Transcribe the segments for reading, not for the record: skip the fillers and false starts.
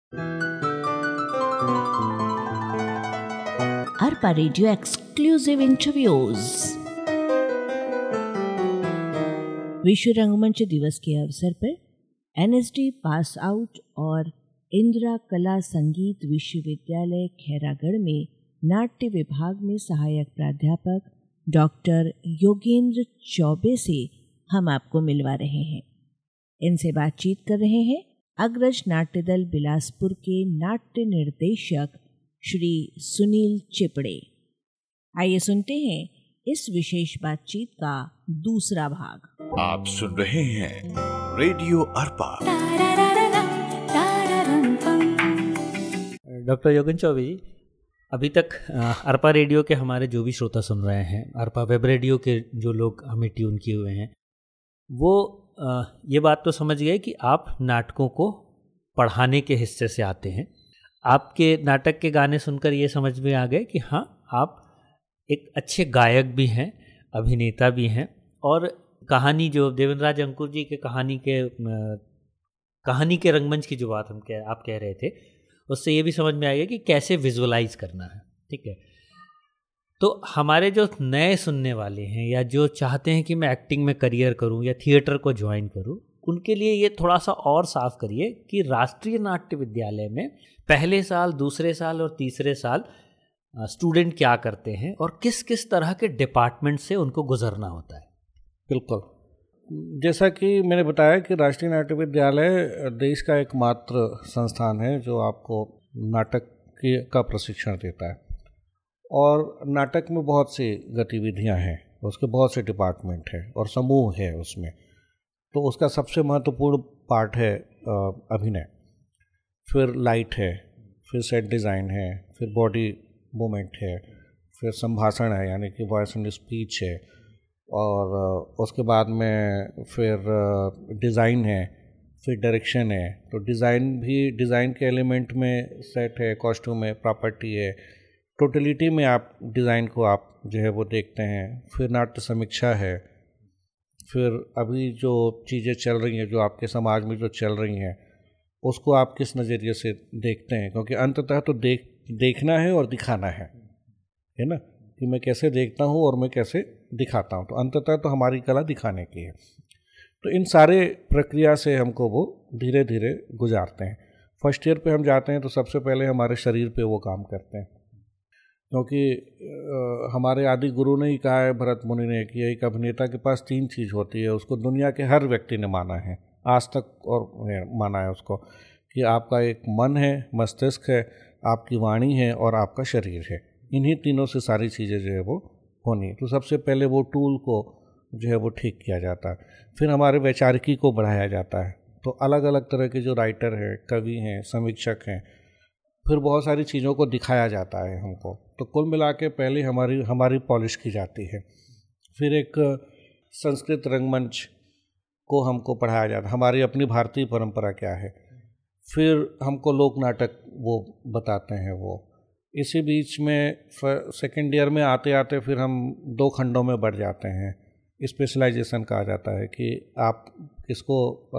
Arpa radio exclusive interviews. विश्व रंगमंच दिवस के अवसर पर NSD पास आउट और इंदिरा कला संगीत विश्वविद्यालय खैरागढ़ में नाट्य विभाग में सहायक प्राध्यापक डॉक्टर योगेंद्र चौबे से हम आपको मिलवा रहे हैं। इनसे बातचीत कर रहे हैं अग्रज नाट्य दल बिलासपुर के नाट्य निर्देशक श्री सुनील चिपड़े। आइए सुनते हैं इस विशेष बातचीत का दूसरा भाग। आप सुन रहे हैं रेडियो अरपा। डॉक्टर योगेंद्र चौबे जी, अभी तक अरपा रेडियो के हमारे जो भी श्रोता सुन रहे हैं, अरपा वेब रेडियो के जो लोग हमें ट्यून किए हुए हैं, वो ये बात तो समझ गए कि आप नाटकों को पढ़ाने के हिस्से से आते हैं। आपके नाटक के गाने सुनकर ये समझ में आ गए कि हाँ, आप एक अच्छे गायक भी हैं, अभिनेता भी हैं, और कहानी जो देवेंद्रराज अंकुर जी के कहानी के रंगमंच की जो बात आप कह रहे थे, उससे ये भी समझ में आ गया कि कैसे विजुअलाइज करना है। ठीक है, तो हमारे जो नए सुनने वाले हैं या जो चाहते हैं कि मैं एक्टिंग में करियर करूं या थिएटर को ज्वाइन करूं, उनके लिए ये थोड़ा सा और साफ करिए कि राष्ट्रीय नाट्य विद्यालय में पहले साल, दूसरे साल और तीसरे साल स्टूडेंट क्या करते हैं और किस किस तरह के डिपार्टमेंट से उनको गुजरना होता है। बिल्कुल, जैसा कि मैंने बताया कि राष्ट्रीय नाट्य विद्यालय देश का एकमात्र संस्थान है जो आपको नाटक का प्रशिक्षण देता है, और नाटक में बहुत सी गतिविधियां हैं, उसके बहुत से डिपार्टमेंट हैं और समूह है उसमें। तो उसका सबसे महत्वपूर्ण पार्ट है अभिनय, फिर लाइट है, फिर सेट डिज़ाइन है, फिर बॉडी मूवमेंट है, फिर संभाषण है यानी कि वॉइस एंड स्पीच है, और उसके बाद में फिर डिज़ाइन है, फिर डायरेक्शन है। तो डिज़ाइन के एलिमेंट में सेट है, कॉस्ट्यूम है, प्रॉपर्टी है, टोटलिटी में आप डिज़ाइन को आप जो है वो देखते हैं। फिर नाट्य समीक्षा है, फिर अभी जो चीज़ें चल रही हैं, जो आपके समाज में जो चल रही हैं, उसको आप किस नज़रिए से देखते हैं, क्योंकि अंततः तो देखना है और दिखाना है ना, कि मैं कैसे देखता हूँ और मैं कैसे दिखाता हूँ। तो अंततः तो हमारी कला दिखाने की है। तो इन सारे प्रक्रिया से हमको वो धीरे धीरे गुजारते हैं। फर्स्ट ईयर पे हम जाते हैं तो सबसे पहले हमारे शरीर पे वो काम करते हैं, क्योंकि हमारे आदि गुरु ने ही कहा है, भरत मुनि ने, कि एक अभिनेता के पास 3 चीज़ होती है। उसको दुनिया के हर व्यक्ति ने माना है आज तक, और माना है उसको, कि आपका एक मन है, मस्तिष्क है, आपकी वाणी है और आपका शरीर है। इन्हीं तीनों से सारी चीज़ें जो है वो होनी। तो सबसे पहले वो टूल को जो है वो ठीक किया जाता है, फिर हमारे वैचारिकी को बढ़ाया जाता है। तो अलग अलग तरह के जो राइटर हैं, कवि हैं, समीक्षक हैं, फिर बहुत सारी चीज़ों को दिखाया जाता है हमको। तो कुल मिला के पहले हमारी पॉलिश की जाती है, फिर एक संस्कृत रंगमंच को हमको पढ़ाया जाता है, हमारी अपनी भारतीय परंपरा क्या है, फिर हमको लोक नाटक वो बताते हैं वो। इसी बीच में सेकेंड ईयर में आते आते फिर हम 2 खंडों में बढ़ जाते हैं। स्पेशलाइजेशन कहा जाता है कि आप किसको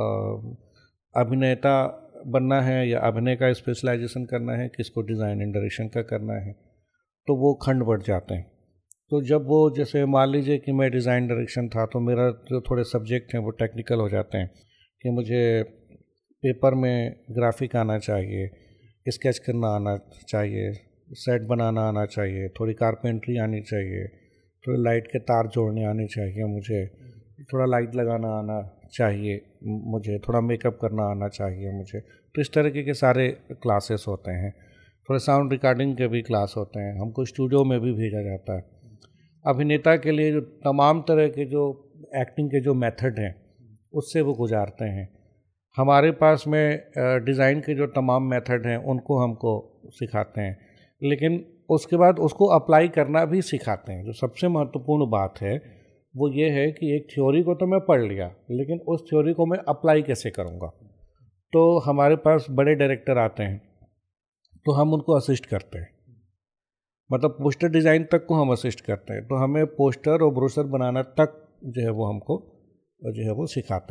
अभिनेता बनना है या अभिनय का स्पेशलाइजेशन करना है, किसको डिज़ाइन एंड डायरेक्शन का करना है, तो वो खंड बढ़ जाते हैं। तो जब वो, जैसे मान लीजिए कि मैं डिज़ाइन डायरेक्शन था, तो मेरा जो थोड़े सब्जेक्ट हैं वो टेक्निकल हो जाते हैं, कि मुझे पेपर में ग्राफिक आना चाहिए, स्केच करना आना चाहिए, सेट बनाना आना चाहिए, थोड़ी कारपेंट्री आनी चाहिए, थोड़ी लाइट के तार जोड़ने आने चाहिए, मुझे थोड़ा लाइट लगाना आना चाहिए, मुझे थोड़ा मेकअप करना आना चाहिए मुझे। तो इस तरीके के सारे क्लासेस होते हैं। थोड़े साउंड रिकॉर्डिंग के भी क्लास होते हैं, हमको स्टूडियो में भी भेजा जाता है। अभिनेता के लिए जो तमाम तरह के जो एक्टिंग के जो मेथड हैं उससे वो गुजारते हैं। हमारे पास में डिज़ाइन के जो तमाम मेथड हैं उनको हमको सिखाते हैं, लेकिन उसके बाद उसको अप्लाई करना भी सिखाते हैं। जो सबसे महत्वपूर्ण बात है वो ये है कि एक थ्योरी को तो मैं पढ़ लिया, लेकिन उस थ्योरी को मैं अप्लाई कैसे करूँगा। तो हमारे पास बड़े डायरेक्टर आते हैं तो हम उनको असिस्ट करते हैं, मतलब पोस्टर डिज़ाइन तक को हम असिस्ट करते हैं। तो हमें पोस्टर और ब्रोशर बनाना तक जो है वो हमको जो है वो सिखाते हैं।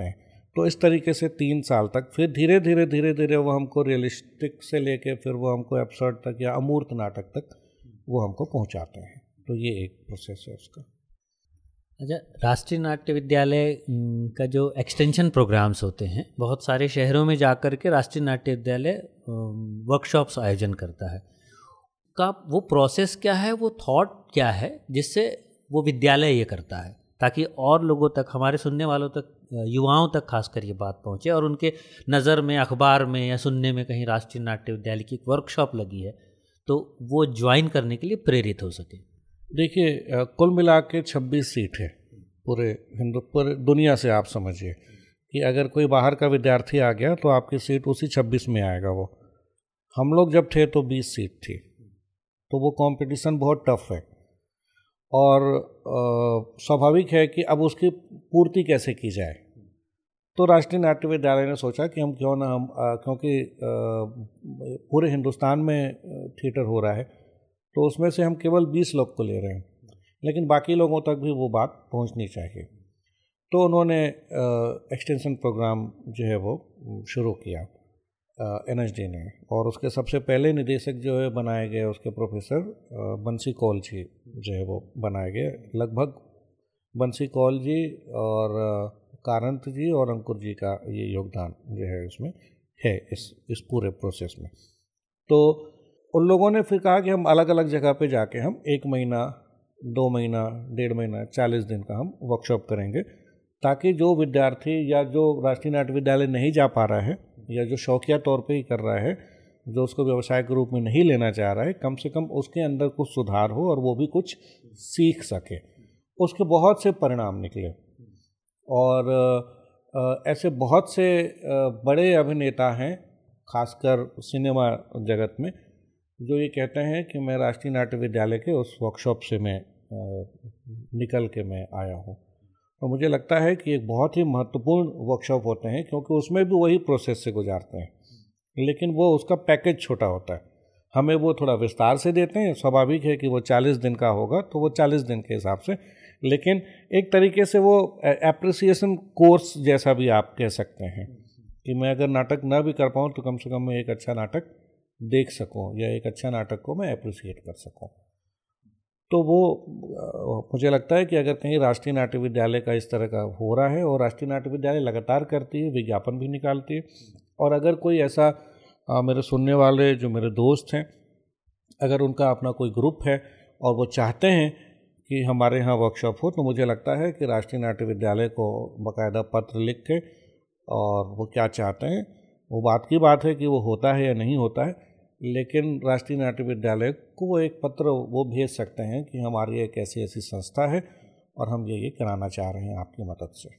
तो इस तरीके से 3 साल तक, फिर धीरे धीरे वो हमको रियलिस्टिक से लेके फिर वो हमको एब्सर्ड तक या अमूर्त नाटक तक वो हमको पहुंचाते हैं। तो ये एक प्रोसेस है उसका। अच्छा, राष्ट्रीय नाट्य विद्यालय का जो एक्सटेंशन प्रोग्राम्स होते हैं, बहुत सारे शहरों में जाकर के राष्ट्रीय नाट्य विद्यालय वर्कशॉप्स आयोजन करता है। का वो प्रोसेस क्या है, वो थॉट क्या है जिससे वो विद्यालय ये करता है, ताकि और लोगों तक, हमारे सुनने वालों तक, युवाओं तक खासकर ये बात पहुँचे और उनके नज़र में, अखबार में या सुनने में कहीं राष्ट्रीय नाट्य विद्यालय की एक वर्कशॉप लगी है तो वो ज्वाइन करने के लिए प्रेरित हो सके। देखिए, कुल मिला के 26 सीट है पूरे दुनिया से। आप समझिए कि अगर कोई बाहर का विद्यार्थी आ गया तो आपकी सीट उसी 26 में आएगा। वो हम लोग जब थे तो 20 सीट थी, तो वो कंपटीशन बहुत टफ है और स्वाभाविक है कि अब उसकी पूर्ति कैसे की जाए। तो राष्ट्रीय नाट्य विद्यालय ने सोचा कि हम क्यों ना क्योंकि पूरे हिंदुस्तान में थिएटर हो रहा है तो उसमें से हम केवल 20 लोग को ले रहे हैं, लेकिन बाकी लोगों तक भी वो बात पहुंचनी चाहिए। तो उन्होंने एक्सटेंशन प्रोग्राम जो है वो शुरू किया एनएसडी ने, और उसके सबसे पहले निदेशक जो है बनाए गए उसके प्रोफेसर बंसी कौल जी जो है वो बनाए गए। लगभग बंसी कौल जी और कारंत जी और अंकुर जी का ये योगदान जो है इसमें है, इस पूरे प्रोसेस में। तो उन लोगों ने फिर कहा कि हम अलग अलग जगह पे जाके हम 1 महीना, 2 महीना, 1.5 महीना, 40 दिन का हम वर्कशॉप करेंगे, ताकि जो विद्यार्थी या जो राष्ट्रीय नाट्य विद्यालय नहीं जा पा रहा है या जो शौकिया तौर पे ही कर रहा है, जो उसको व्यवसाय के रूप में नहीं लेना चाह रहा है, कम से कम उसके अंदर कुछ सुधार हो और वो भी कुछ सीख सके। उसके बहुत से परिणाम निकले और ऐसे बहुत से बड़े अभिनेता हैं, खासकर सिनेमा जगत में, जो ये कहते हैं कि मैं राष्ट्रीय नाट्य विद्यालय के उस वर्कशॉप से मैं निकल के मैं आया हूँ। तो मुझे लगता है कि एक बहुत ही महत्वपूर्ण वर्कशॉप होते हैं, क्योंकि उसमें भी वही प्रोसेस से गुजारते हैं, लेकिन वो उसका पैकेज छोटा होता है। हमें वो थोड़ा विस्तार से देते हैं। स्वाभाविक है कि वो 40 दिन का होगा तो वो 40 दिन के हिसाब से, लेकिन एक तरीके से वो एप्रिसिएशन कोर्स जैसा भी आप कह सकते हैं कि मैं अगर नाटक ना भी कर पाऊँ तो कम से कम मैं एक अच्छा नाटक देख सकूँ या एक अच्छा नाटक को मैं अप्रिसिएट कर सकूँ। तो वो मुझे लगता है कि अगर कहीं राष्ट्रीय नाट्य विद्यालय का इस तरह का हो रहा है, और राष्ट्रीय नाट्य विद्यालय लगातार करती है, विज्ञापन भी निकालती है, और अगर कोई ऐसा मेरे सुनने वाले जो मेरे दोस्त हैं, अगर उनका अपना कोई ग्रुप है और वो चाहते हैं कि हमारे यहाँ वर्कशॉप हो, तो मुझे लगता है कि राष्ट्रीय नाट्य विद्यालय को बाकायदा पत्र लिख के, और वो क्या चाहते हैं वो बात की बात है कि वो होता है या नहीं होता है, लेकिन राष्ट्रीय नाट्य विद्यालय को वो एक पत्र वो भेज सकते हैं कि हमारी एक ऐसी ऐसी संस्था है और हम ये कराना चाह रहे हैं आपकी मदद से।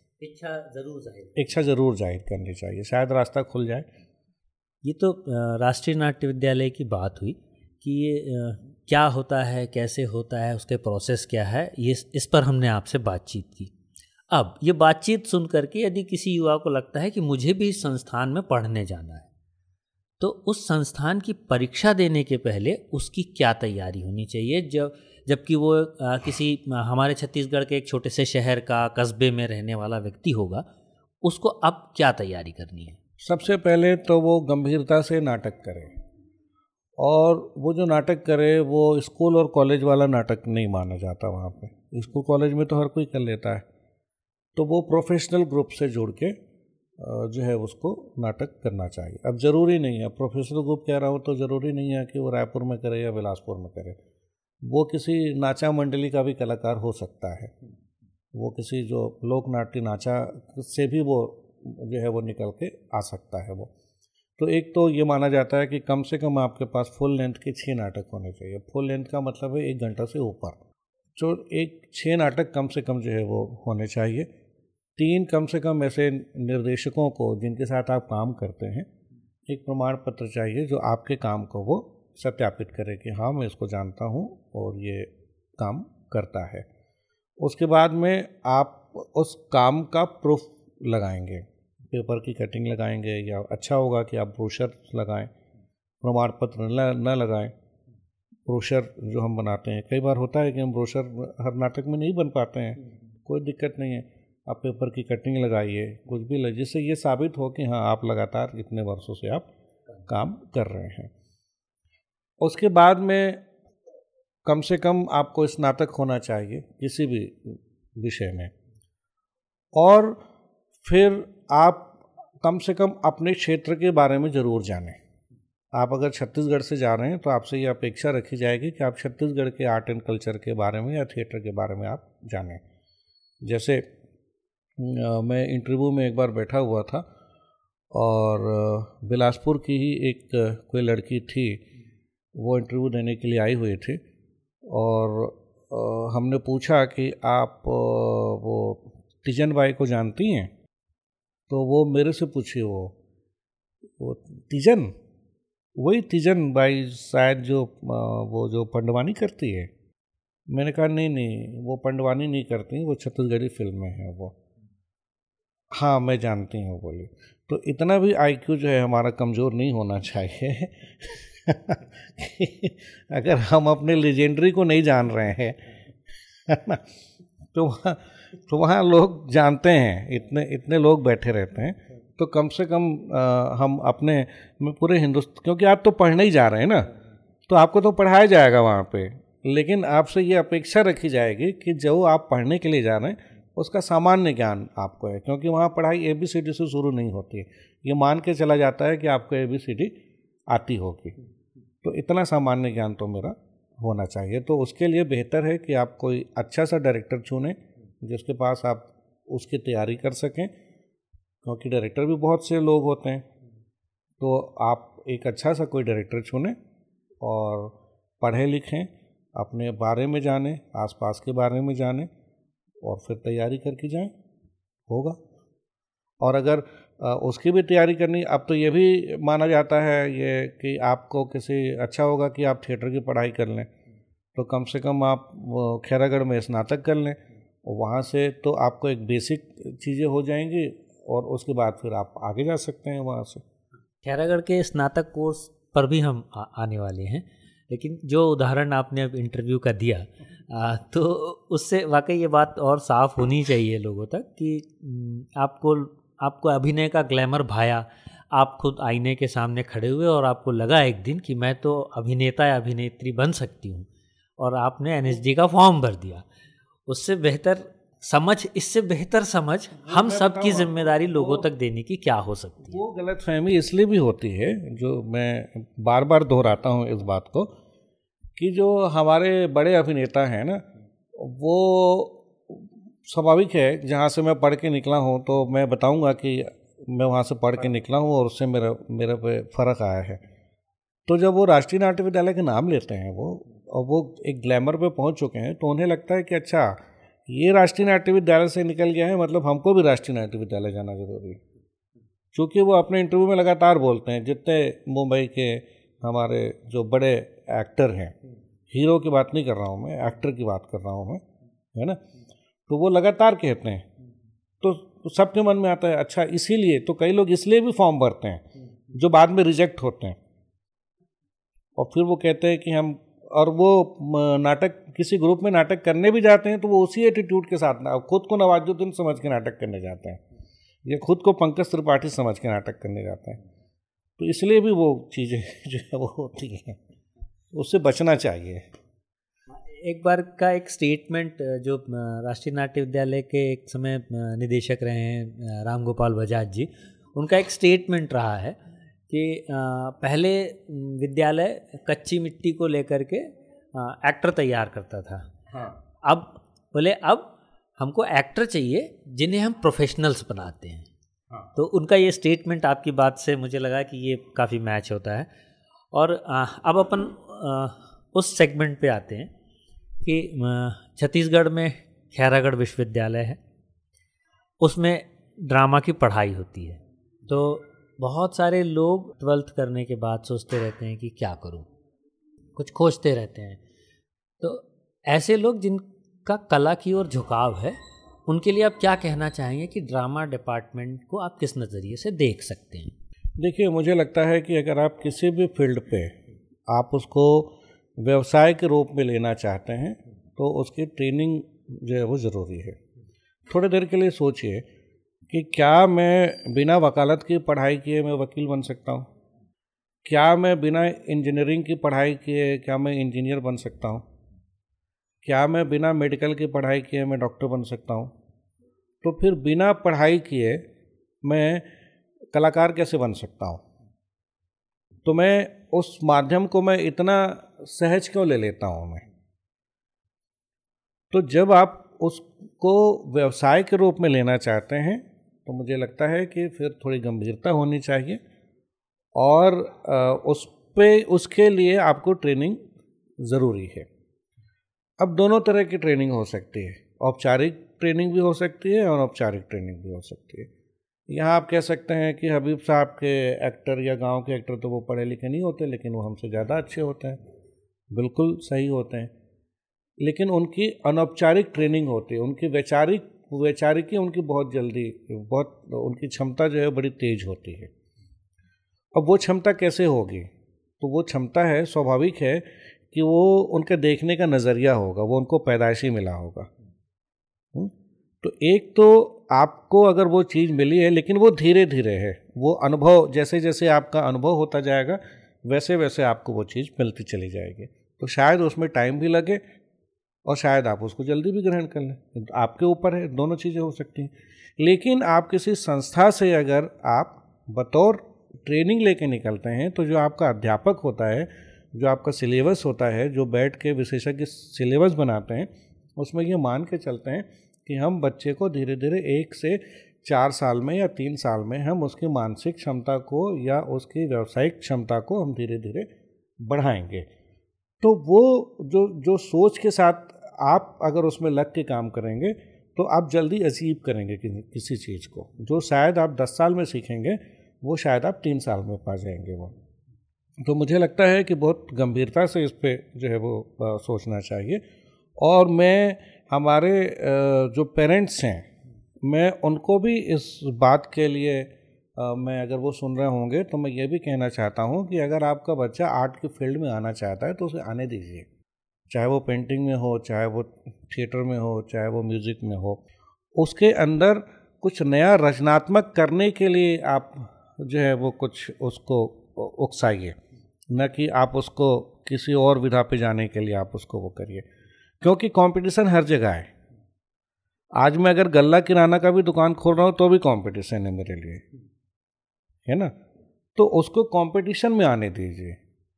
इच्छा ज़रूर जाहिर करनी चाहिए, शायद रास्ता खुल जाए। ये तो राष्ट्रीय नाट्य विद्यालय की बात हुई कि ये क्या होता है, कैसे होता है, उसके प्रोसेस क्या है, ये इस पर हमने आपसे बातचीत की। अब ये बातचीत सुन करके यदि किसी युवा को लगता है कि मुझे भी इस संस्थान में पढ़ने जाना है, तो उस संस्थान की परीक्षा देने के पहले उसकी क्या तैयारी होनी चाहिए, जबकि वो किसी हमारे छत्तीसगढ़ के एक छोटे से शहर का, कस्बे में रहने वाला व्यक्ति होगा, उसको अब क्या तैयारी करनी है? सबसे पहले तो वो गंभीरता से नाटक करे, और वो जो नाटक करे वो स्कूल और कॉलेज वाला नाटक नहीं माना जाता वहाँ पे। स्कूल कॉलेज में तो हर कोई कर लेता है, तो वो प्रोफेशनल ग्रुप से जुड़ के जो है उसको नाटक करना चाहिए। अब ज़रूरी नहीं है, प्रोफेशनल ग्रुप कह रहा हूँ तो ज़रूरी नहीं है कि वो रायपुर में करे या बिलासपुर में करे। वो किसी नाचा मंडली का भी कलाकार हो सकता है, वो किसी जो लोक नाट्य नाचा से भी वो जो है वो निकल के आ सकता है। वो तो एक तो ये माना जाता है कि कम से कम आपके पास फुल लेंथ के 6 नाटक होने चाहिए। फुल लेंथ का मतलब है 1 घंटा से ऊपर, जो 6 नाटक कम से कम जो है वो होने चाहिए। 3 कम से कम ऐसे निर्देशकों को जिनके साथ आप काम करते हैं एक प्रमाण पत्र चाहिए जो आपके काम को वो सत्यापित करे कि हाँ मैं इसको जानता हूँ और ये काम करता है। उसके बाद में आप उस काम का प्रूफ लगाएंगे, पेपर की कटिंग लगाएंगे, या अच्छा होगा कि आप ब्रोशर लगाएं, प्रमाण पत्र न लगाएं। ब्रोशर जो हम बनाते हैं, कई बार होता है कि हम ब्रोशर हर नाटक में नहीं बन पाते हैं, कोई दिक्कत नहीं है, आप पेपर की कटिंग लगाइए, कुछ भी लगे, जिससे ये साबित हो कि हाँ आप लगातार इतने वर्षों से आप काम कर रहे हैं। उसके बाद में कम से कम आपको स्नातक होना चाहिए किसी भी विषय में, और फिर आप कम से कम अपने क्षेत्र के बारे में ज़रूर जानें। आप अगर छत्तीसगढ़ से जा रहे हैं तो आपसे ये अपेक्षा रखी जाएगी कि आप छत्तीसगढ़ के आर्ट एंड कल्चर के बारे में या थिएटर के बारे में आप जानें। जैसे मैं इंटरव्यू में एक बार बैठा हुआ था और बिलासपुर की ही एक कोई लड़की थी, वो इंटरव्यू देने के लिए आई हुई थी, और हमने पूछा कि आप वो तीजन बाई को जानती हैं? तो वो मेरे से पूछी, वो तीजन, वही तीजन बाई शायद जो वो जो पंडवानी करती है। मैंने कहा नहीं, वो पंडवानी नहीं करती, वो छत्तीसगढ़ी फिल्म में है वो। हाँ मैं जानती हूँ बोली। तो इतना भी आईक्यू जो है हमारा कमज़ोर नहीं होना चाहिए अगर हम अपने लेजेंडरी को नहीं जान रहे हैं तो वहाँ लोग जानते हैं, इतने लोग बैठे रहते हैं, तो कम से कम हम अपने पूरे हिंदुस्तान, क्योंकि आप तो पढ़ने ही जा रहे हैं ना, तो आपको तो पढ़ाया जाएगा वहाँ पे, लेकिन आपसे ये अपेक्षा रखी जाएगी कि जो आप पढ़ने के लिए जा रहे हैं उसका सामान्य ज्ञान आपको है, क्योंकि वहाँ पढ़ाई ABCD से शुरू नहीं होती है। ये मान के चला जाता है कि आपको ABCD आती होगी, तो इतना सामान्य ज्ञान तो मेरा होना चाहिए। तो उसके लिए बेहतर है कि आप कोई अच्छा सा डायरेक्टर चुनें जिसके पास आप उसकी तैयारी कर सकें, क्योंकि डायरेक्टर भी बहुत से लोग होते हैं। तो आप एक अच्छा सा कोई डायरेक्टर चुनें और पढ़ें लिखें, अपने बारे में जानें, आसपास के बारे में जानें, और फिर तैयारी करके जाएं, होगा। और अगर उसकी भी तैयारी करनी, अब तो ये भी माना जाता है ये कि आपको किसी अच्छा होगा कि आप थिएटर की पढ़ाई कर लें, तो कम से कम आप खैरागढ़ में स्नातक कर लें, वहाँ से तो आपको एक बेसिक चीज़ें हो जाएंगी, और उसके बाद फिर आप आगे जा सकते हैं वहाँ से। खैरागढ़ के स्नातक कोर्स पर भी हम आने वाले हैं, लेकिन जो उदाहरण आपने अब इंटरव्यू का दिया तो उससे वाकई ये बात और साफ़ होनी चाहिए लोगों तक कि आपको अभिनय का ग्लैमर भाया, आप खुद आईने के सामने खड़े हुए और आपको लगा एक दिन कि मैं तो अभिनेता या अभिनेत्री बन सकती हूँ, और आपने NSD का फॉर्म भर दिया। उससे बेहतर समझ, इससे बेहतर समझ हम सब की जिम्मेदारी लोगों तक देने की क्या हो सकती है। वो गलतफहमी इसलिए भी होती है, जो मैं बार बार दोहराता हूँ इस बात को, कि जो हमारे बड़े अभिनेता हैं ना, वो स्वाभाविक है, जहाँ से मैं पढ़ के निकला हूँ तो मैं बताऊँगा कि मैं वहाँ से पढ़ के निकला हूँ और उससे मेरे पे फ़र्क आया है। तो जब वो राष्ट्रीय नाट्य विद्यालय के नाम लेते हैं और वो एक ग्लैमर पे पहुँच चुके हैं, तो उन्हें लगता है कि अच्छा ये राष्ट्रीय नाट्य विद्यालय से निकल गया है, मतलब हमको भी राष्ट्रीय नाट्य विद्यालय जाना जरूरी है। क्योंकि वो अपने इंटरव्यू में लगातार बोलते हैं, जितने मुंबई के हमारे जो बड़े एक्टर हैं, हीरो की बात नहीं कर रहा हूँ मैं, एक्टर की बात कर रहा हूँ मैं, है ना, तो वो लगातार कहते हैं, तो सबके मन में आता है अच्छा इसीलिए, तो कई लोग इसलिए भी फॉर्म भरते हैं जो बाद में रिजेक्ट होते हैं, और फिर वो कहते हैं कि हम, और वो नाटक किसी ग्रुप में नाटक करने भी जाते हैं तो वो उसी एटीट्यूड के साथ ना, खुद को नवाजुद्दीन समझ के नाटक करने जाते हैं, या खुद को पंकज त्रिपाठी समझ के नाटक करने जाते हैं। तो इसलिए भी वो चीज़ें जो है वो होती हैं, उससे बचना चाहिए। एक बार का एक स्टेटमेंट जो राष्ट्रीय नाट्य विद्यालय के एक समय निदेशक रहे हैं राम गोपाल बजाज जी, उनका एक स्टेटमेंट रहा है कि पहले विद्यालय कच्ची मिट्टी को लेकर के एक्टर तैयार करता था। हाँ। अब बोले अब हमको एक्टर चाहिए जिन्हें हम प्रोफेशनल्स बनाते हैं। हाँ। तो उनका ये स्टेटमेंट आपकी बात से मुझे लगा कि ये काफ़ी मैच होता है। और अब अपन उस सेगमेंट पे आते हैं कि छत्तीसगढ़ में खैरागढ़ विश्वविद्यालय है, उसमें ड्रामा की पढ़ाई होती है। तो बहुत सारे लोग 12th करने के बाद सोचते रहते हैं कि क्या करूं, कुछ खोजते रहते हैं। तो ऐसे लोग जिनका कला की ओर झुकाव है, उनके लिए आप क्या कहना चाहेंगे कि ड्रामा डिपार्टमेंट को आप किस नज़रिए से देख सकते हैं? देखिए, मुझे लगता है कि अगर आप किसी भी फील्ड पे आप उसको व्यवसाय के रूप में लेना चाहते हैं तो उसकी ट्रेनिंग जो है वो ज़रूरी है। थोड़ी देर के लिए सोचिए कि क्या मैं बिना वकालत की पढ़ाई किए मैं वकील बन सकता हूँ? क्या मैं बिना इंजीनियरिंग की पढ़ाई किए क्या मैं इंजीनियर बन सकता हूँ? क्या मैं बिना मेडिकल की पढ़ाई किए मैं डॉक्टर बन सकता हूँ? तो फिर बिना पढ़ाई किए मैं कलाकार कैसे बन सकता हूँ? तो मैं उस माध्यम को मैं इतना सहज क्यों ले लेता हूँ मैं? तो जब आप उसको व्यवसाय के रूप में लेना चाहते हैं तो मुझे लगता है कि फिर थोड़ी गंभीरता होनी चाहिए और उसके लिए आपको ट्रेनिंग ज़रूरी है। अब दोनों तरह की ट्रेनिंग हो सकती है, औपचारिक ट्रेनिंग भी हो सकती है और अनौपचारिक ट्रेनिंग भी हो सकती है। यहाँ आप कह सकते हैं कि हबीब साहब के एक्टर या गांव के एक्टर तो वो पढ़े लिखे नहीं होते, लेकिन वो हमसे ज़्यादा अच्छे होते हैं, बिल्कुल सही होते हैं, लेकिन उनकी अनौपचारिक ट्रेनिंग होती है, उनकी वैचारिकी उनकी बहुत उनकी क्षमता जो है बड़ी तेज होती है। अब वो क्षमता कैसे होगी? तो वो क्षमता है, स्वाभाविक है कि वो उनके देखने का नज़रिया होगा, वो उनको पैदाइशी मिला होगा। तो एक तो आपको अगर वो चीज़ मिली है, लेकिन वो धीरे धीरे है, वो अनुभव जैसे जैसे आपका अनुभव होता जाएगा वैसे वैसे आपको वो चीज़ मिलती चली जाएगी। तो शायद उसमें टाइम भी लगे और शायद आप उसको जल्दी भी ग्रहण कर लें, आपके ऊपर है, दोनों चीज़ें हो सकती हैं। लेकिन आप किसी संस्था से अगर आप बतौर ट्रेनिंग लेके निकलते हैं तो जो आपका अध्यापक होता है, जो आपका सिलेबस होता है, जो बैठ के विशेषज्ञ सिलेबस बनाते हैं, उसमें ये मान के चलते हैं कि हम बच्चे को धीरे धीरे 1 से 4 साल में या 3 साल में हम उसकी मानसिक क्षमता को या उसकी व्यावसायिक क्षमता को हम धीरे धीरे बढ़ाएंगे। तो वो जो सोच के साथ आप अगर उसमें लग के काम करेंगे तो आप जल्दी अचीव करेंगे किसी चीज़ को, जो शायद आप 10 साल में सीखेंगे वो शायद आप 3 साल में पा जाएंगे वो। तो मुझे लगता है कि बहुत गंभीरता से इस पे जो है वो सोचना चाहिए। और मैं हमारे जो पेरेंट्स हैं, मैं उनको भी इस बात के लिए मैं अगर वो सुन रहे होंगे तो मैं ये भी कहना चाहता हूँ कि अगर आपका बच्चा आर्ट की फील्ड में आना चाहता है तो उसे आने दीजिए, चाहे वो पेंटिंग में हो, चाहे वो थिएटर में हो, चाहे वो म्यूज़िक में हो। उसके अंदर कुछ नया रचनात्मक करने के लिए आप जो है वो कुछ उसको उकसाइए, न कि आप उसको किसी और विधा पे जाने के लिए आप उसको वो करिए, क्योंकि कंपटीशन हर जगह है। आज मैं अगर गल्ला किराना का भी दुकान खोल रहा हूँ तो भी कंपटीशन है मेरे लिए, है ना? तो उसको कंपटीशन में आने दीजिए।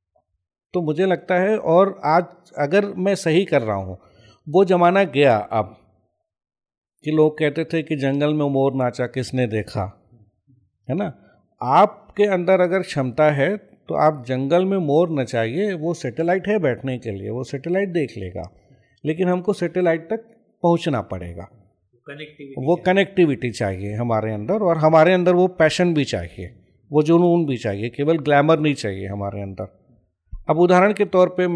तो मुझे लगता है, और आज अगर मैं सही कर रहा हूँ, वो ज़माना गया अब कि लोग कहते थे कि जंगल में मोर नाचा किसने देखा, है ना? आपके अंदर अगर क्षमता है तो आप जंगल में मोर नचाइए, वो सैटेलाइट है बैठने के लिए, वो सैटेलाइट देख लेगा, लेकिन हमको सैटेलाइट तक पहुंचना पड़ेगा। वो कनेक्टिविटी चाहिए हमारे अंदर, और हमारे अंदर वो पैशन भी चाहिए, वो जुनून भी चाहिए, केवल ग्लैमर नहीं चाहिए हमारे अंदर। अब उदाहरण के तौर पे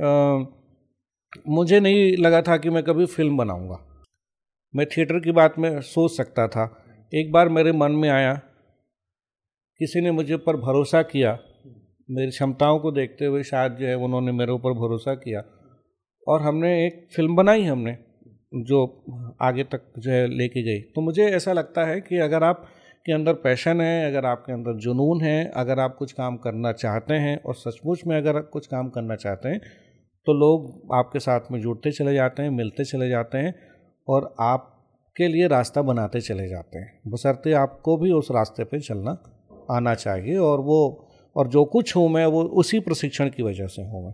मुझे नहीं लगा था कि मैं कभी फिल्म बनाऊंगा। मैं थिएटर की बात में सोच सकता था। एक बार मेरे मन में आया, किसी ने मुझे पर भरोसा किया, मेरी क्षमताओं को देखते हुए शायद जो है उन्होंने मेरे ऊपर भरोसा किया, और हमने एक फिल्म बनाई, हमने जो आगे तक जो है लेके गई। तो मुझे ऐसा लगता है कि अगर आप के अंदर पैशन है, अगर आपके अंदर जुनून है, अगर आप कुछ काम करना चाहते हैं और सचमुच में अगर आप कुछ काम करना चाहते हैं, तो लोग आपके साथ में जुड़ते चले जाते हैं, मिलते चले जाते हैं और आपके लिए रास्ता बनाते चले जाते हैं, बशर्ते आपको भी उस रास्ते पे चलना आना चाहिए। और जो कुछ हूँ मैं वो उसी प्रशिक्षण की वजह से हूँ मैं।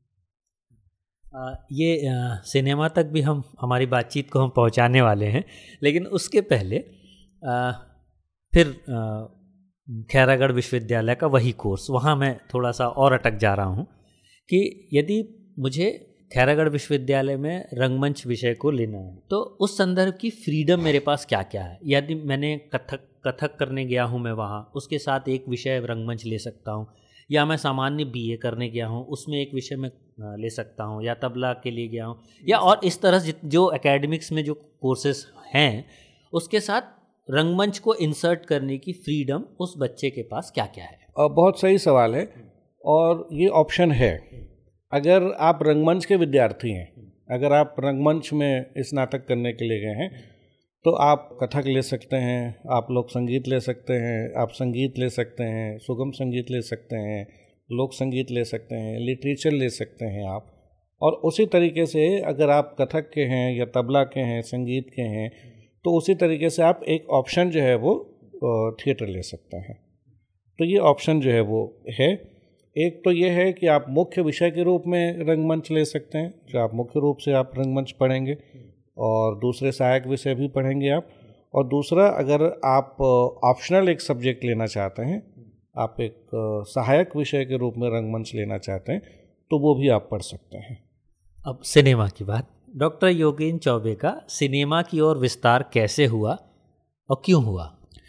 ये सिनेमा तक भी हम हमारी बातचीत को हम पहुंचाने वाले हैं, लेकिन उसके पहले फिर खैरागढ़ विश्वविद्यालय का वही कोर्स, वहाँ मैं थोड़ा सा और अटक जा रहा हूँ कि यदि मुझे खैरागढ़ विश्वविद्यालय में रंगमंच विषय को लेना है तो उस संदर्भ की फ्रीडम मेरे पास क्या क्या है। यदि मैंने कथक करने गया हूँ मैं वहाँ, उसके साथ एक विषय रंगमंच ले सकता हूँ, या मैं सामान्य बीए करने गया हूँ उसमें एक विषय में ले सकता हूँ, या तबला के लिए गया हूँ, या और इस तरह जो एकेडमिक्स में जो कोर्सेज हैं उसके साथ रंगमंच को इंसर्ट करने की फ्रीडम उस बच्चे के पास क्या क्या है। बहुत सही सवाल है, और ये ऑप्शन है। अगर आप रंगमंच के विद्यार्थी हैं, अगर आप रंगमंच में स्नातक करने के लिए गए हैं, तो आप कथक ले सकते हैं, आप लोक संगीत ले सकते हैं, आप संगीत ले सकते हैं, सुगम संगीत ले सकते हैं, लोक संगीत ले सकते हैं, लिटरेचर ले सकते हैं आप। और उसी तरीके से अगर आप कथक के हैं या तबला के हैं, संगीत के हैं, तो उसी तरीके से आप एक ऑप्शन जो है वो थिएटर ले सकते हैं। तो ये ऑप्शन जो है वो है। एक तो ये है कि आप मुख्य विषय के रूप में रंगमंच ले सकते हैं, जो आप मुख्य रूप से आप रंगमंच पढ़ेंगे, और दूसरे सहायक विषय भी पढ़ेंगे आप। और दूसरा, अगर आप ऑप्शनल एक सब्जेक्ट लेना चाहते हैं, आप एक सहायक विषय के रूप में रंगमंच लेना चाहते हैं, तो वो भी आप पढ़ सकते हैं। अब सिनेमा की बात, डॉक्टर योगेंद्र चौबे का सिनेमा की ओर विस्तार कैसे हुआ और क्यों हुआ?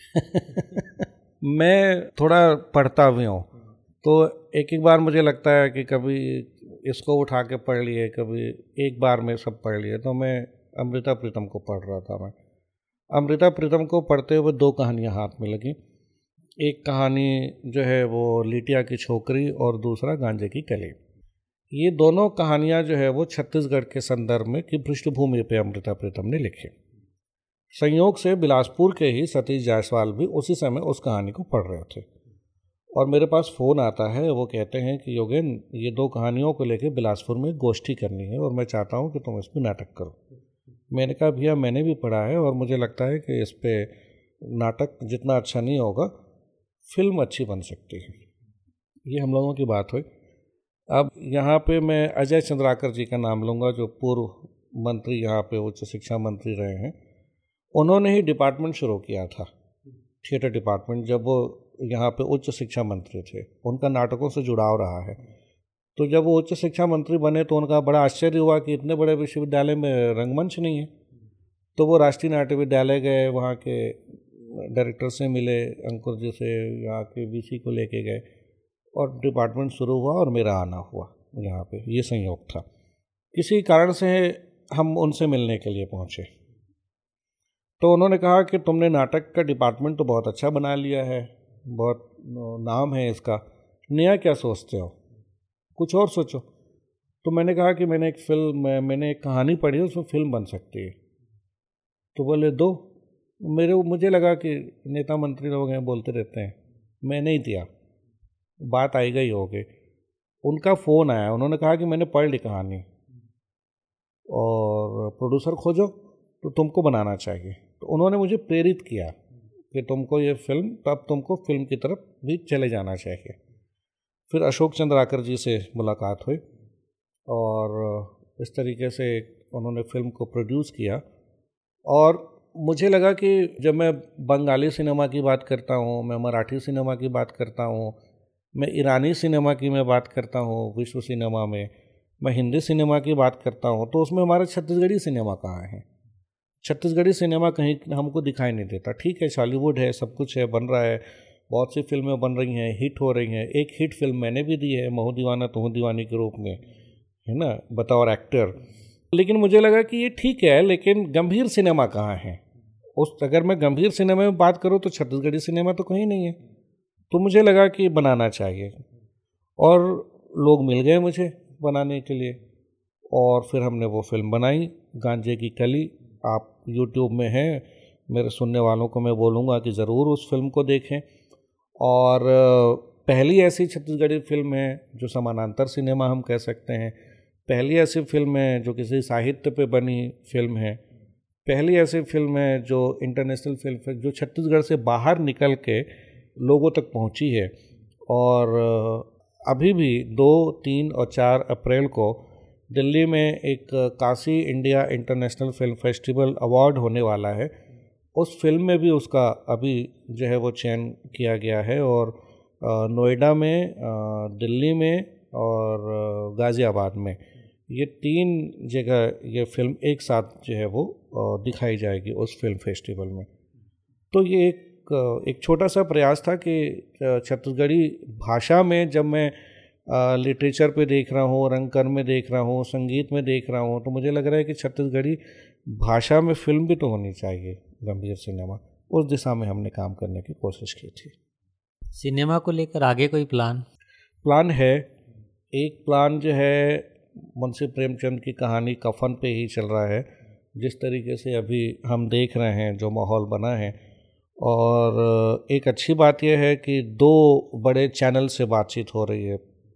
मैं थोड़ा पढ़ता भी हूँ, तो एक बार मुझे लगता है कि कभी इसको उठा के पढ़ लिए, कभी एक बार में सब पढ़ लिए। तो मैं अमृता प्रीतम को पढ़ रहा था। मैं अमृता प्रीतम को पढ़ते हुए 2 कहानियाँ हाथ में लगी। एक कहानी जो है वो लिटिया की छोकरी, और दूसरा गांजे की कली। ये दोनों कहानियाँ जो है वो छत्तीसगढ़ के संदर्भ में की पृष्ठभूमि पे अमृता प्रीतम ने लिखी। संयोग से बिलासपुर के ही सतीश जायसवाल भी उसी समय उस कहानी को पढ़ रहे थे, और मेरे पास फ़ोन आता है। वो कहते हैं कि योगेंद्र, ये 2 कहानियों को लेकर बिलासपुर में गोष्ठी करनी है, और मैं चाहता हूँ कि तुम इस पर नाटक करो। मैंने कहा भैया, मैंने भी पढ़ा है और मुझे लगता है कि इस पे नाटक जितना अच्छा नहीं होगा, फिल्म अच्छी बन सकती है। ये हम लोगों की बात हुई। अब यहाँ पे मैं अजय चंद्राकर जी का नाम लूँगा, जो पूर्व मंत्री यहाँ पे उच्च शिक्षा मंत्री रहे हैं। उन्होंने ही डिपार्टमेंट शुरू किया था, थिएटर डिपार्टमेंट, जब वो यहाँ पे उच्च शिक्षा मंत्री थे। उनका नाटकों से जुड़ाव रहा है। तो जब वो उच्च शिक्षा मंत्री बने तो उनका बड़ा आश्चर्य हुआ कि इतने बड़े विश्वविद्यालय में रंगमंच नहीं है। तो वो राष्ट्रीय नाट्य विद्यालय गए, वहाँ के डायरेक्टर से मिले, अंकुर जी से, यहाँ के वीसी को लेके गए, और डिपार्टमेंट शुरू हुआ और मेरा आना हुआ यहाँ पे। ये संयोग था। किसी कारण से हम उनसे मिलने के लिए पहुँचे, तो उन्होंने कहा कि तुमने नाटक का डिपार्टमेंट तो बहुत अच्छा बना लिया है, बहुत नाम है इसका, नया क्या सोचते हो, कुछ और सोचो। तो मैंने कहा कि मैंने एक कहानी पढ़ी है, उसमें फिल्म बन सकती है। तो बोले दो। मुझे लगा कि नेता मंत्री लोग हैं, बोलते रहते हैं, मैं नहीं दिया, बात आई गई हो गई। उनका फ़ोन आया, उन्होंने कहा कि मैंने पढ़ ली कहानी और प्रोड्यूसर खोजो, तो तुमको बनाना चाहिए। तो उन्होंने मुझे प्रेरित किया कि तुमको ये फिल्म, तब तुमको फिल्म की तरफ भी चले जाना चाहिए। फिर अशोक चंद्राकर जी से मुलाकात हुई, और इस तरीके से उन्होंने फिल्म को प्रोड्यूस किया। और मुझे लगा कि जब मैं बंगाली सिनेमा की बात करता हूँ, मैं मराठी सिनेमा की बात करता हूँ, मैं ईरानी सिनेमा की मैं बात करता हूँ विश्व सिनेमा में, मैं हिंदी सिनेमा की बात करता हूँ, तो उसमें हमारा छत्तीसगढ़ी सिनेमा कहाँ है? छत्तीसगढ़ी सिनेमा कहीं हमको दिखाई नहीं देता। ठीक है, बॉलीवुड है, सब कुछ है, बन रहा है, बहुत सी फिल्में बन रही हैं, हिट हो रही हैं। एक हिट फिल्म मैंने भी दी है, महू दीवाना तुहू दीवानी के रूप में, है ना, बतौर एक्टर। लेकिन मुझे लगा कि ये ठीक है, लेकिन गंभीर सिनेमा कहाँ है? अगर मैं गंभीर सिनेमा में बात करूँ तो छत्तीसगढ़ी सिनेमा तो कहीं नहीं है। तो मुझे लगा कि बनाना चाहिए, और लोग मिल गए मुझे बनाने के लिए, और फिर हमने वो फिल्म बनाई, गांजे की कली। आप YouTube में हैं, मेरे सुनने वालों को मैं बोलूँगा कि ज़रूर उस फिल्म को देखें। और पहली ऐसी छत्तीसगढ़ी फिल्म है जो समानांतर सिनेमा हम कह सकते हैं, पहली ऐसी फिल्म है जो किसी साहित्य पे बनी फिल्म है, पहली ऐसी फिल्म है जो इंटरनेशनल फिल्म है, जो छत्तीसगढ़ से बाहर निकल के लोगों तक पहुंची है। और अभी भी 2, 3 और 4 अप्रैल को दिल्ली में एक Kashi India International film festival award होने वाला है। उस फिल्म में भी उसका अभी जो है वो चयन किया गया है, और नोएडा में, दिल्ली में और गाज़ियाबाद में, ये 3 जगह ये फिल्म एक साथ जो है वो दिखाई जाएगी उस फिल्म फेस्टिवल में। तो ये एक छोटा सा प्रयास था कि छत्तीसगढ़ी भाषा में, जब मैं लिटरेचर पे देख रहा हूँ, रंगकर्म में देख रहा हूँ, संगीत में देख रहा हूँ, तो मुझे लग रहा है कि छत्तीसगढ़ी भाषा में फिल्म भी तो होनी चाहिए, गंभीर सिनेमा। उस दिशा में हमने काम करने की कोशिश की थी। सिनेमा को लेकर आगे कोई प्लान है। एक प्लान जो है मुंशी प्रेमचंद की कहानी कफन पे ही चल रहा है। जिस तरीके से अभी हम देख रहे हैं जो माहौल बना है, और एक अच्छी बात यह है कि 2 बड़े चैनल से बातचीत हो रही है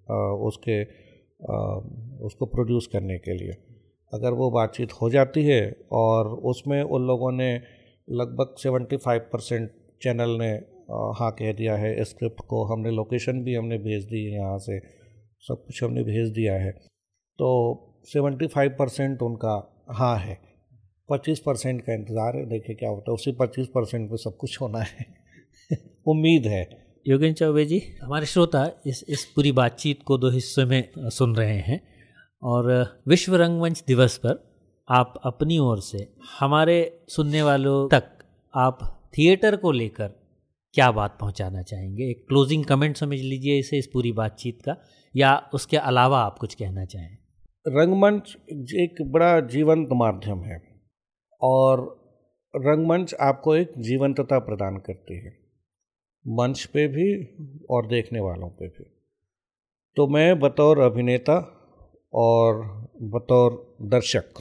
उसको प्रोड्यूस करने के लिए। अगर वो बातचीत हो जाती है और उसमें उन लोगों ने लगभग 75% चैनल ने हाँ कह दिया है, स्क्रिप्ट को हमने लोकेशन भी हमने भेज दी है, यहाँ से सब कुछ हमने भेज दिया है, तो 75% उनका हाँ है, 25% का इंतज़ार है, देखिए क्या होता है। उसी 25% पे सब कुछ होना है उम्मीद है। योगेंद्र चौबे जी, हमारे श्रोता इस पूरी बातचीत को 2 हिस्सों में सुन रहे हैं, और विश्व रंगमंच दिवस पर आप अपनी ओर से हमारे सुनने वालों तक आप थिएटर को लेकर क्या बात पहुंचाना चाहेंगे? एक क्लोजिंग कमेंट समझ लीजिए इसे, इस पूरी बातचीत का, या उसके अलावा आप कुछ कहना चाहें? रंगमंच एक बड़ा जीवंत माध्यम है और रंगमंच आपको एक जीवंतता प्रदान करती है, मंच पे भी और देखने वालों पे भी। तो मैं बतौर अभिनेता और बतौर दर्शक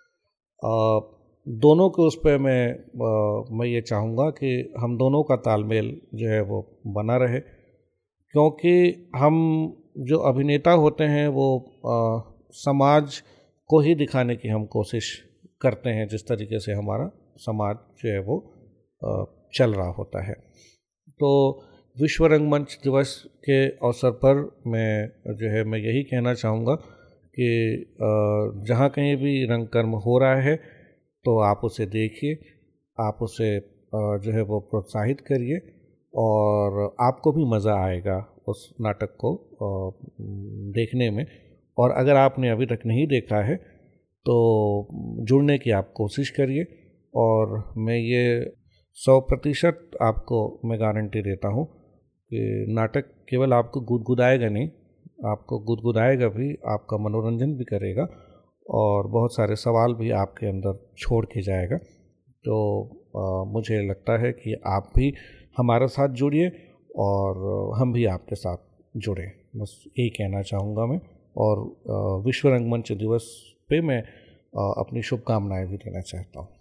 दोनों के उस पर मैं ये चाहूँगा कि हम दोनों का तालमेल जो है वो बना रहे, क्योंकि हम जो अभिनेता होते हैं वो समाज को ही दिखाने की हम कोशिश करते हैं, जिस तरीके से हमारा समाज जो है वो चल रहा होता है। तो विश्व रंगमंच दिवस के अवसर पर मैं यही कहना चाहूँगा कि जहाँ कहीं भी रंगकर्म हो रहा है तो आप उसे देखिए, आप उसे जो है वो प्रोत्साहित करिए, और आपको भी मज़ा आएगा उस नाटक को देखने में। और अगर आपने अभी तक नहीं देखा है तो जुड़ने की आप कोशिश करिए, और मैं ये 100% आपको मैं गारंटी देता हूँ कि नाटक केवल आपको गुदगुदाएगा नहीं, आपको गुदगुदाएगा भी, आपका मनोरंजन भी करेगा, और बहुत सारे सवाल भी आपके अंदर छोड़ के जाएगा। तो मुझे लगता है कि आप भी हमारे साथ जुड़िए और हम भी आपके साथ जुड़े, बस यही कहना चाहूँगा मैं। और विश्व रंगमंच दिवस पे मैं अपनी शुभकामनाएं भी देना चाहता हूँ।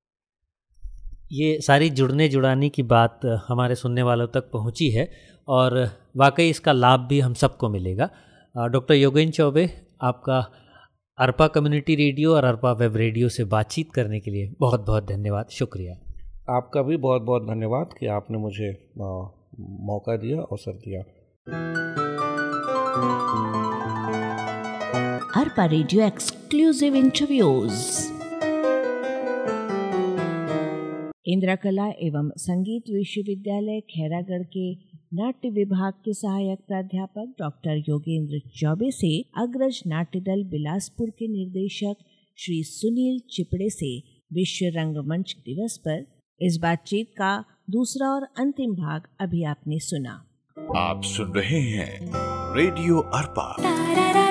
ये सारी जुड़ाने की बात हमारे सुनने वालों तक पहुंची है, और वाकई इसका लाभ भी हम सबको मिलेगा। डॉक्टर योगेंद्र चौबे, आपका अर्पा कम्युनिटी रेडियो और अर्पा वेब रेडियो से बातचीत करने के लिए बहुत बहुत धन्यवाद, शुक्रिया। आपका भी बहुत बहुत धन्यवाद कि आपने मुझे मौका दिया, अवसर दिया। Arpa radio exclusive interviews. Indira कला एवं संगीत विश्वविद्यालय खैरागढ़ के नाट्य विभाग के सहायक प्राध्यापक डॉक्टर योगेंद्र चौबे से अग्रज नाट्य दल बिलासपुर के निर्देशक श्री सुनील चिपड़े से विश्व रंगमंच दिवस पर इस बातचीत का दूसरा और अंतिम भाग अभी आपने सुना। आप सुन रहे हैं रेडियो अर्पा।